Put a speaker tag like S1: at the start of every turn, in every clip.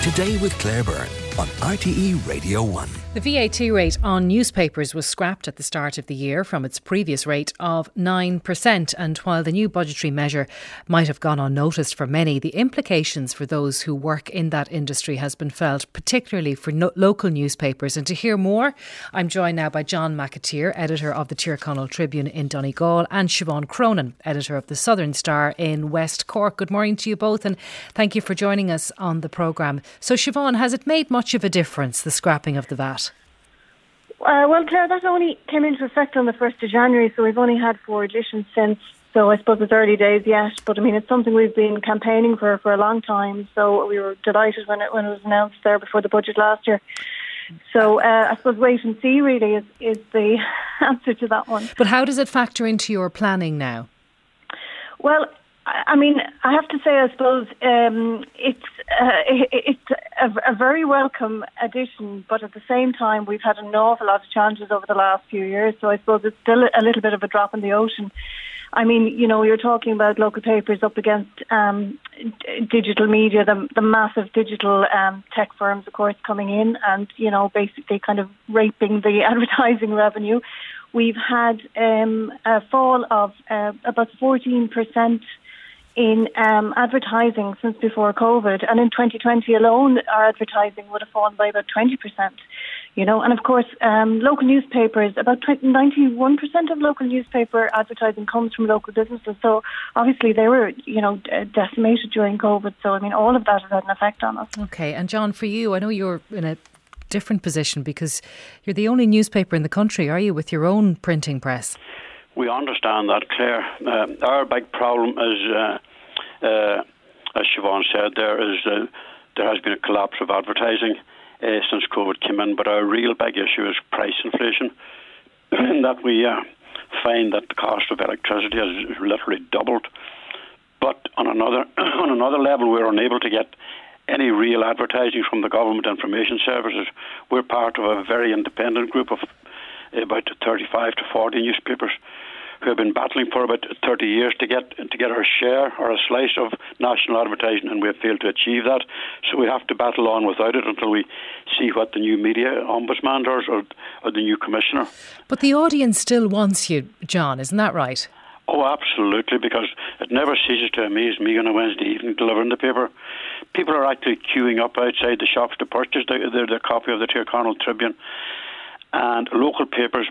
S1: Today with Claire Byrne on RTE Radio 1.
S2: The VAT rate on newspapers was scrapped at the start of the year from its previous rate of 9%. And while the new budgetary measure might have gone unnoticed for many, the implications for those who work in that industry has been felt, particularly for local newspapers. And to hear more, I'm joined now by John McAteer, editor of the Tyrconnell Tribune in Donegal, and Siobhan Cronin, editor of the Southern Star in West Cork. Good morning to you both, and thank you for joining us on the programme. So Siobhan, has it made much of a difference, the scrapping of the VAT?
S3: Well, Claire, that only came into effect on the 1st of January, so we've only had 4 editions since. So I suppose it's early days yet, but I mean, it's something we've been campaigning for a long time. So we were delighted when it was announced there before the budget last year. So I suppose wait and see really is the answer to that one.
S2: But how does it factor into your planning now?
S3: Well, I mean, I have to say, I suppose it's a very welcome addition, but at the same time, we've had an awful lot of challenges over the last few years, so I suppose it's still a little bit of a drop in the ocean. I mean, you know, you're talking about local papers up against digital media, the massive digital tech firms, of course, coming in and, you know, basically kind of raping the advertising revenue. We've had a fall of about 14% in advertising since before COVID, and in 2020 alone our advertising would have fallen by about 20%, you know. And of course local newspapers, about 91% of local newspaper advertising comes from local businesses, so obviously they were, you know, decimated during COVID. So I mean, all of that has had an effect on us. Okay,
S2: and John, for you, I know you're in a different position because you're the only newspaper in the country, are you, with your own printing press?
S4: We understand that, Claire. Our big problem is, as Siobhan said, there has been a collapse of advertising since COVID came in, but our real big issue is price inflation, in that we find that the cost of electricity has literally doubled. But on another level, we're unable to get any real advertising from the government information services. We're part of a very independent group of about 35 to 40 newspapers who have been battling for about 30 years to get our share or a slice of national advertising, and we have failed to achieve that. So we have to battle on without it until we see what the new media ombudsman does or the new commissioner.
S2: But the audience still wants you, John, isn't that right?
S4: Oh, absolutely, because it never ceases to amaze me on a Wednesday evening delivering the paper. People are actually queuing up outside the shops to purchase their copy of the Tyrconnell Tribune. And local papers,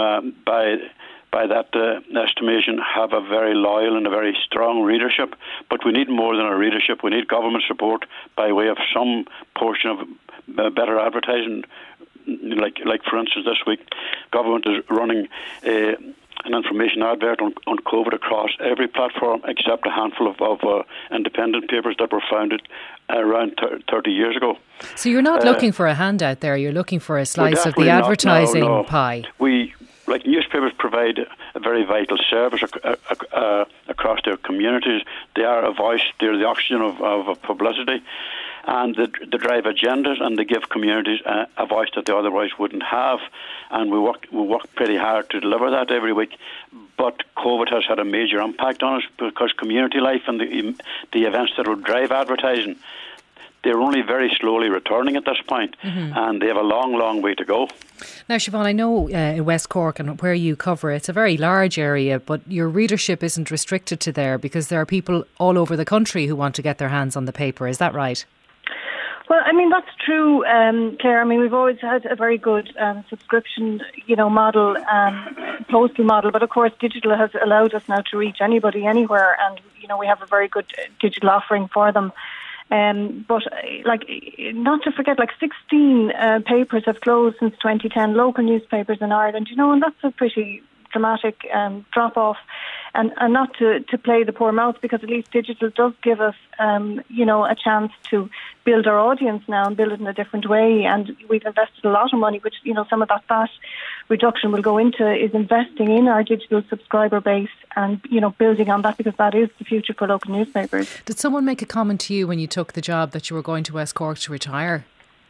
S4: by that estimation, have a very loyal and a very strong readership. But we need more than a readership. We need government support by way of some portion of better advertising. Like for instance, this week, government is running an information advert on COVID across every platform except a handful of independent papers that were founded around 30 years ago.
S2: So you're not looking for a handout there, you're looking for a slice of the advertising pie.
S4: Newspapers provide a very vital service across their communities. They are a voice, they're the oxygen of publicity, and they drive agendas, and they give communities a voice that they otherwise wouldn't have. And we work pretty hard to deliver that every week. But COVID has had a major impact on us because community life and the events that would drive advertising, they're only very slowly returning at this point, and they have a long, long way to go.
S2: Now, Siobhan, I know in West Cork and where you cover, it's a very large area, but your readership isn't restricted to there because there are people all over the country who want to get their hands on the paper. Is that right?
S3: Well, I mean, that's true, Claire. I mean, we've always had a very good subscription, model, postal model. But of course, digital has allowed us now to reach anybody, anywhere. And, we have a very good digital offering for them. But not to forget, 16 papers have closed since 2010, local newspapers in Ireland, and that's a pretty dramatic drop off. And not to play the poor mouth, because at least digital does give us, a chance to build our audience now and build it in a different way. And we've invested a lot of money, which, some of that VAT reduction will go into is investing in our digital subscriber base and, building on that, because that is the future for local newspapers.
S2: Did someone make a comment to you when you took the job that you were going to West Cork to retire?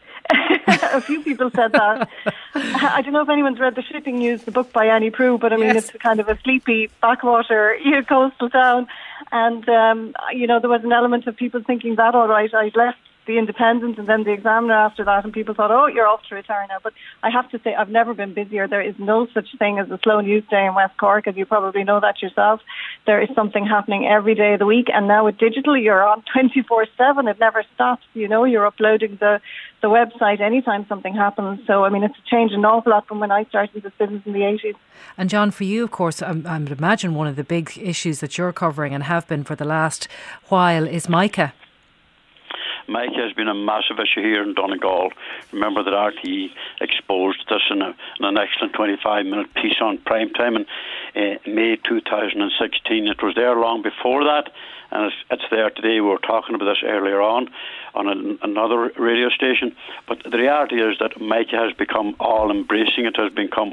S3: A few people said that. I don't know if anyone's read The Shipping News, the book by Annie Proulx, but I mean, It's kind of a sleepy backwater coastal town. And, there was an element of people thinking that, all right, I've left the Independent and then the Examiner after that, and people thought, oh, you're off to retire now. But I have to say, I've never been busier. There is no such thing as a slow news day in West Cork, as you probably know that yourself. There is something happening every day of the week, and now with digital, you're on 24/7. It never stops. You know, you're uploading the website anytime something happens. So, I mean, it's changed an awful lot from when I started this business in the 80s.
S2: And John, for you, of course, I would imagine one of the big issues that you're covering and have been for the last while is Mica.
S4: Mica has been a massive issue here in Donegal. Remember that RTE exposed this in an excellent 25-minute piece on primetime in May 2016. It was there long before that, and it's there today. We were talking about this earlier on another radio station. But the reality is that Mica has become all-embracing. It has become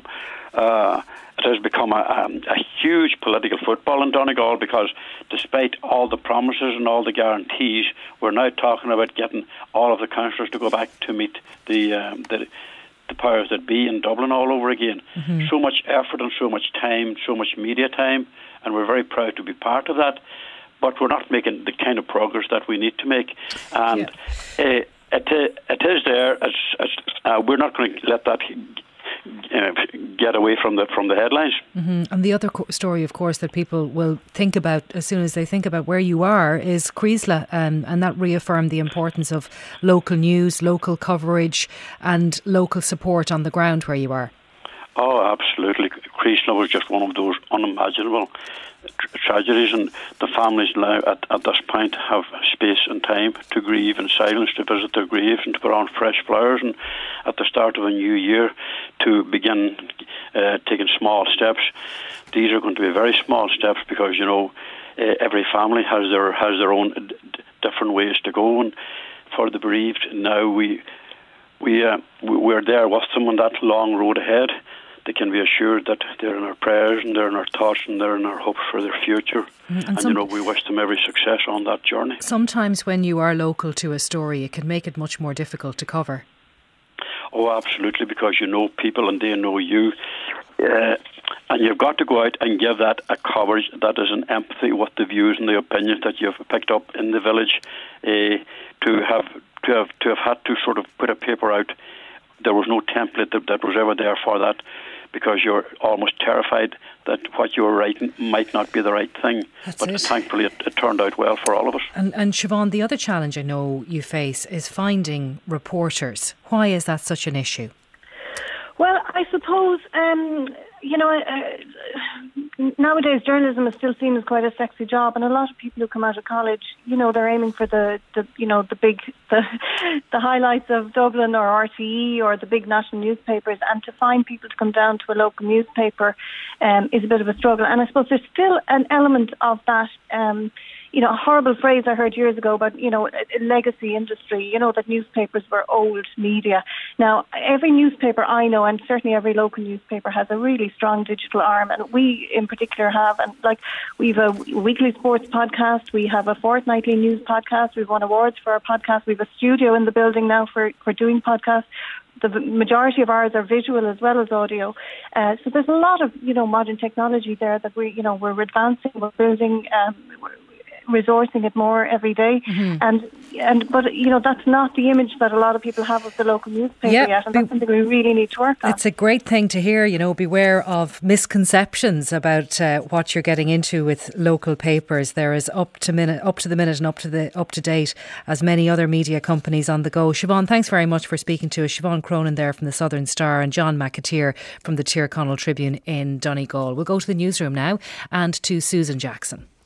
S4: a huge political football in Donegal, because despite all the promises and all the guarantees, we're now talking about getting all of the councillors to go back to meet the powers that be in Dublin all over again. Mm-hmm. So much effort and so much time, so much media time, and we're very proud to be part of that. But we're not making the kind of progress that we need to make. And it is there. We're not going to let that get away from the headlines.
S2: Mm-hmm. And the other story, of course, that people will think about as soon as they think about where you are is Creeslough, and that reaffirmed the importance of local news, local coverage and local support on the ground where you are.
S4: Oh, absolutely. Creeslough was just one of those unimaginable tragedies, and the families now at this point have space and time to grieve in silence, to visit their graves and to put on fresh flowers, and at the start of a new year to begin taking small steps. These are going to be very small steps, because every family has their own different ways to go, and for the bereaved now we're there with them on that long road ahead. They can be assured that they're in our prayers and they're in our thoughts and they're in our hopes for their future. And we wish them every success on that journey. Sometimes
S2: when you are local to a story, it can make it much more difficult to cover.
S4: Oh, absolutely, because you know people and they know you. And you've got to go out and give that a coverage that is in empathy with the views and the opinions that you've picked up in the village. To have had to sort of put a paper out. There was no template that was ever there for that, because you're almost terrified that what you were writing might not be the right thing. Thankfully it turned out well for all of us. And
S2: Siobhan, the other challenge I know you face is finding reporters. Why is that such an issue?
S3: Well, I suppose, nowadays journalism is still seen as quite a sexy job, and a lot of people who come out of college, they're aiming for the highlights of Dublin or RTE or the big national newspapers, and to find people to come down to a local newspaper is a bit of a struggle. And I suppose there's still an element of that. A horrible phrase I heard years ago about, a legacy industry, that newspapers were old media. Now, every newspaper I know, and certainly every local newspaper, has a really strong digital arm, and we in particular have. And we've a weekly sports podcast, we have a fortnightly news podcast, we've won awards for our podcast, we've a studio in the building now for doing podcasts. The majority of ours are visual as well as audio. So there's a lot of, modern technology there that we're advancing, we're building, resourcing it more every day. Mm-hmm. But that's not the image that a lot of people have of the local newspaper yet, and that's something we really need to work on.
S2: It's a great thing to hear. Beware of misconceptions about what you're getting into with local papers. There is up to the minute and up to date as many other media companies on the go. Siobhan, thanks very much for speaking to us. Siobhan Cronin there from the Southern Star and John McAteer from the Tyrconnell Tribune in Donegal. We'll go to the newsroom now and to Susan Jackson.